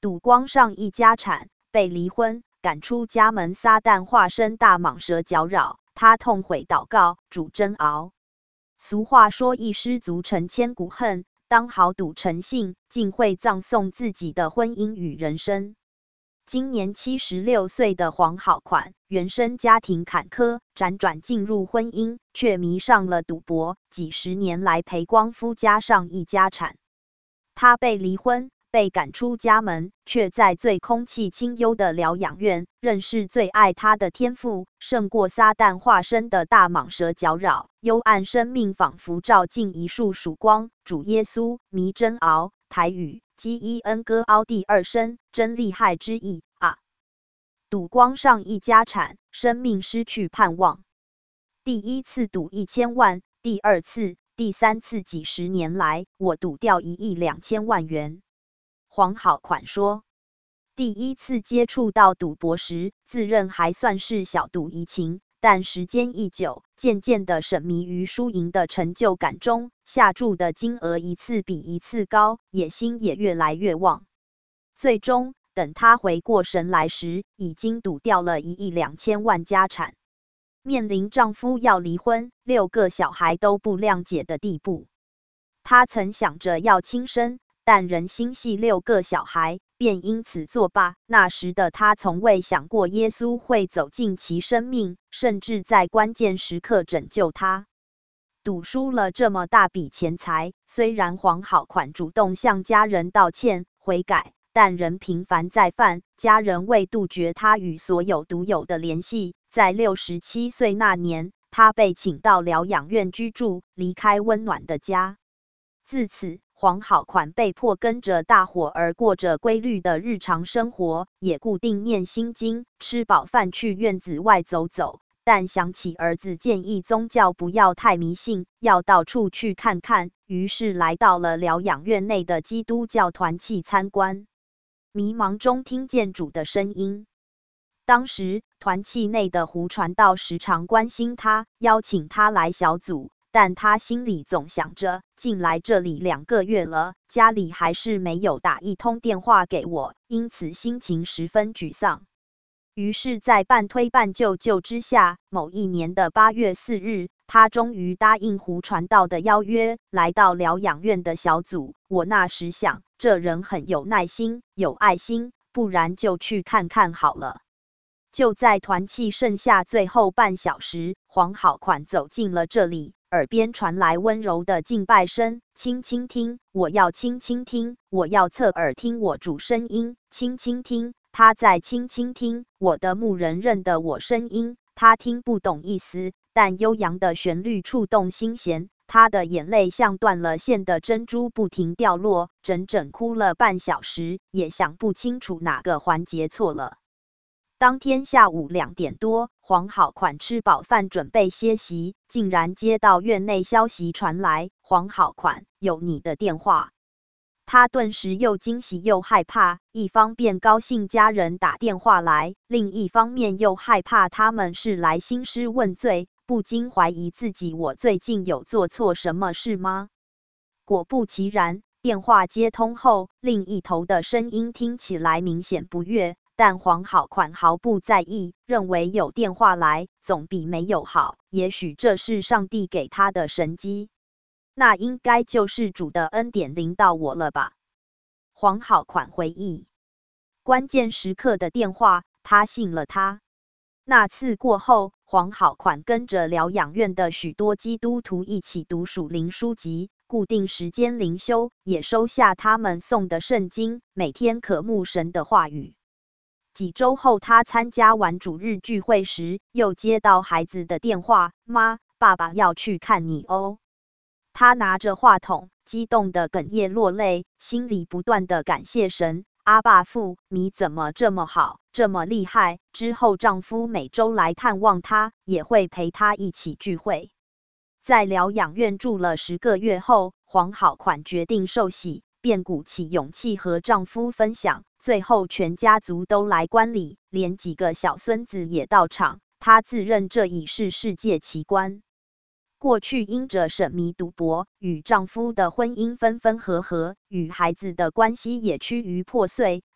赌光上亿家产，被离婚，赶出家门，撒旦化身大蟒蛇搅扰，他痛悔祷告，主真熬。俗话说，一失足成千古恨，当豪赌成性，竟会葬送自己的婚姻与人生。今年76岁的黄好款，原生家庭坎坷，辗转进入婚姻，却迷上了赌博，几十年来赔光夫家上亿家产。他被离婚，被赶出家门，却在最空气清幽的疗养院，认识最爱他的天父，胜过撒旦化身的大蟒蛇搅扰，幽暗生命仿佛照进一束曙光。主耶稣，迷真熬，台语。基伊恩哥凹第二声，真厉害之意啊！赌光上亿家产，生命失去盼望。第一次赌1000万，第二次、第三次几十年来，我赌掉1亿2000万元。黄好款说，第一次接触到赌博时，自认还算是小赌怡情。但时间一久，渐渐的沉迷于输赢的成就感中，下注的金额一次比一次高，野心也越来越旺。最终，等他回过神来时，已经赌掉了1亿2000万家产，面临丈夫要离婚、6个小孩都不谅解的地步。她曾想着要轻生，但仍心系6个小孩，便因此作罢。那时的她从未想过耶稣会走进其生命，甚至在关键时刻拯救她。赌输了这么大笔钱财，虽然黄好款主动向家人道歉悔改，但仍频繁再犯。家人为杜绝他与所有赌友的联系，在67岁那年，他被请到疗养院居住，离开温暖的家。自此，黄好款被迫跟着大伙儿过着规律的日常生活，也固定念心经，吃饱饭去院子外走走。但想起儿子建议宗教不要太迷信，要到处去看看，于是来到了疗养院内的基督教团契参观。迷茫中听见主的声音。当时团契内的胡传道时常关心他，邀请他来小组。但他心里总想着，进来这里2个月了，家里还是没有打一通电话给我，因此心情十分沮丧。于是，在半推半就之下，某一年的8月4日，他终于答应胡传道的邀约，来到疗养院的小组。我那时想，这人很有耐心、有爱心，不然就去看看好了。就在团契剩下最后半小时，黄好款走进了这里。耳边传来温柔的敬拜声，轻轻听，我要轻轻听，我要侧耳听我主声音，轻轻听，他在轻轻听，我的牧人认得我声音，他听不懂意思，但悠扬的旋律触动心弦，他的眼泪像断了线的珍珠不停掉落，整整哭了半小时，也想不清楚哪个环节错了。当天下午2点多，黄好款吃饱饭准备歇息，竟然接到院内消息传来：黄好款，有你的电话。他顿时又惊喜又害怕，一方面高兴家人打电话来，另一方面又害怕他们是来兴师问罪，不禁怀疑自己：我最近有做错什么事吗？果不其然，电话接通后，另一头的声音听起来明显不悦。但黄好款毫不在意，认为有电话来总比没有好，也许这是上帝给他的神机，那应该就是主的恩典临到我了吧。黄好款回忆，关键时刻的电话，他信了他。那次过后，黄好款跟着疗养院的许多基督徒一起读属灵书籍，固定时间灵修，也收下他们送的圣经，每天渴慕神的话语。几周后，他参加完主日聚会时，又接到孩子的电话：“妈，爸爸要去看你哦。”他拿着话筒，激动的哽咽落泪，心里不断的感谢神：“阿爸父，你怎么这么好，这么厉害？”之后，丈夫每周来探望她，也会陪她一起聚会。在疗养院住了10个月后，黄好款决定受洗。便鼓起勇气和丈夫分享，最后全家族都来观礼，连几个小孙子也到场。她自认这已是世界奇观。过去因着沉迷赌博，与丈夫的婚姻分分合合，与孩子的关系也趋于破碎。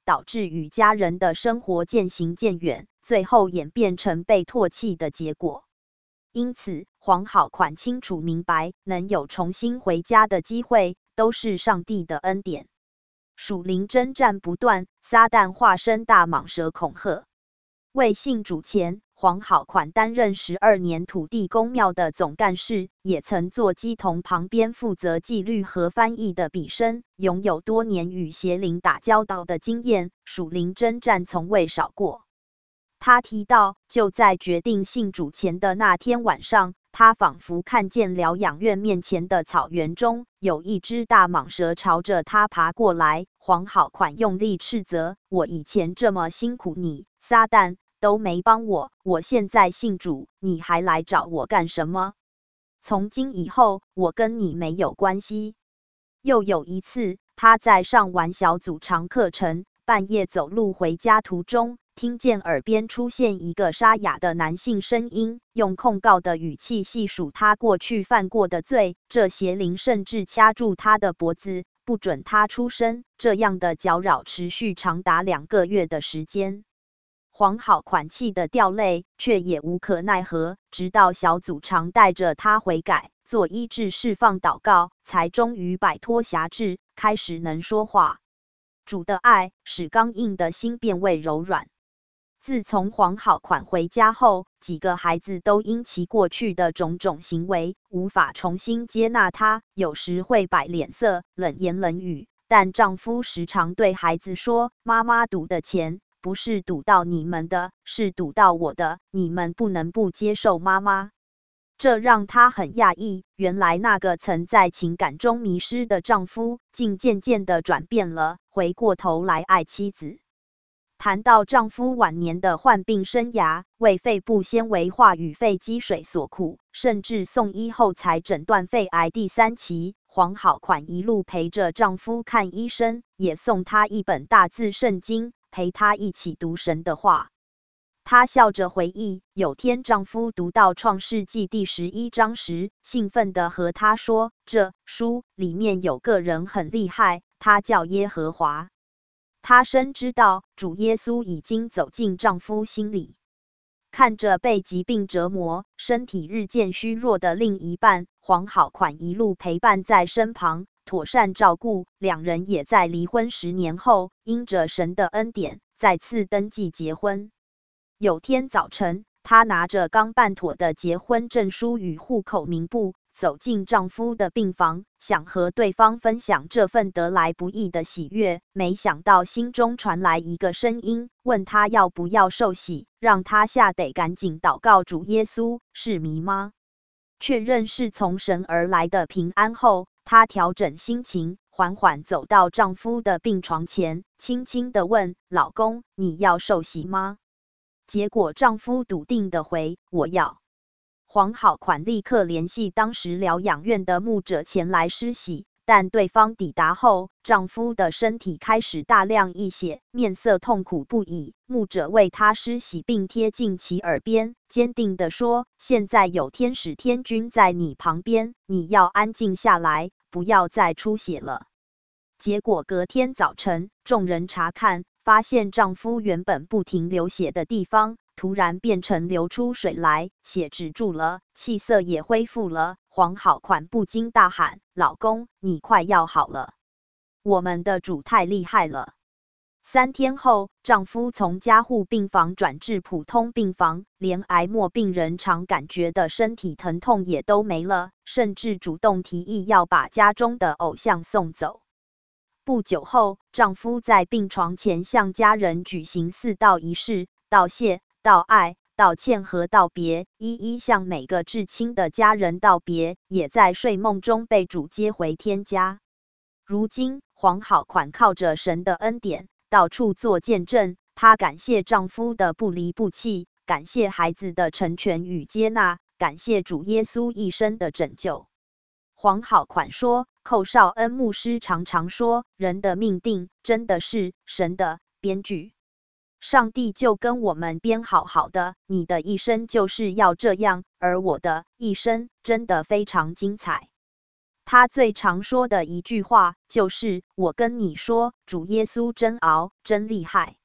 导致与家人的生活渐行渐远，最后演变成被唾弃的结果。因此，黄好款清楚明白，能有重新回家的机会，都是上帝的恩典。属灵征战不断，撒旦化身大蟒蛇恐吓。为信主前，黄好款担任12年土地公庙的总干事，也曾做鸡童旁边负责纪律和翻译的笔生，拥有多年与邪灵打交道的经验，属灵征战从未少过。他提到，就在决定信主前的那天晚上，他仿佛看见疗养院面前的草原中有一只大蟒蛇朝着他爬过来。黄好款用力斥责：“我以前这么辛苦你，撒旦都没帮我，我现在信主，你还来找我干什么？从今以后，我跟你没有关系。”又有一次，他在上完小组长课程，半夜走路回家途中，听见耳边出现一个沙哑的男性声音，用控告的语气细数他过去犯过的罪。这邪灵甚至掐住他的脖子，不准他出声。这样的搅扰持续长达2个月的时间。黄好款气得掉泪，却也无可奈何。直到小组长带着他悔改，做医治释放祷告，才终于摆脱辖制，开始能说话。主的爱使刚硬的心变为柔软。自从黄好款回家后，几个孩子都因其过去的种种行为无法重新接纳他，有时会摆脸色，冷言冷语。但丈夫时常对孩子说：“妈妈赌的钱不是赌到你们的，是赌到我的，你们不能不接受妈妈。”这让她很讶异，原来那个曾在情感中迷失的丈夫，竟渐渐地转变了，回过头来爱妻子。谈到丈夫晚年的患病生涯，为肺部纤维化与肺积水所苦，甚至送医后才诊断肺癌第3期。黄好款一路陪着丈夫看医生，也送他一本大字圣经，陪他一起读神的话。她笑着回忆，有天丈夫读到创世纪第11章时，兴奋地和她说：“这书里面有个人很厉害，他叫耶和华。”她深知道主耶稣已经走进丈夫心里。看着被疾病折磨、身体日渐虚弱的另一半，黄好款一路陪伴在身旁，妥善照顾。两人也在离婚10年后，因着神的恩典，再次登记结婚。有天早晨，她拿着刚办妥的结婚证书与户口名簿，走进丈夫的病房，想和对方分享这份得来不易的喜悦。没想到心中传来一个声音，问她要不要受洗，让她吓得赶紧祷告主耶稣：“是迷吗？”确认是从神而来的平安后，她调整心情，缓缓走到丈夫的病床前，轻轻地问：“老公，你要受洗吗？”结果丈夫笃定地回：“我要。”黄好款立刻联系当时疗养院的牧者前来施洗，但对方抵达后，丈夫的身体开始大量溢血，面色痛苦不已。牧者为他施洗，并贴近其耳边，坚定地说：“现在有天使天君在你旁边，你要安静下来，不要再出血了。”结果隔天早晨，众人查看，发现丈夫原本不停流血的地方，突然变成流出水来，血止住了，气色也恢复了。黄好款不禁大喊：“老公，你快要好了！我们的主太厉害了！”3天后，丈夫从加护病房转至普通病房，连癌末病人常感觉的身体疼痛也都没了，甚至主动提议要把家中的偶像送走。不久后，丈夫在病床前向家人举行4道仪式：道谢、道爱、道歉和道别，一一向每个至亲的家人道别，也在睡梦中被主接回天家。如今，黄好款靠着神的恩典，到处做见证。她感谢丈夫的不离不弃，感谢孩子的成全与接纳，感谢主耶稣一生的拯救。黄好款说，寇绍恩牧师常常说，人的命定真的是神的编剧。上帝就跟我们编好好的，你的一生就是要这样，而我的一生真的非常精彩。 他最常说的一句话就是：“我跟你说，主耶稣真熬，真厉害。”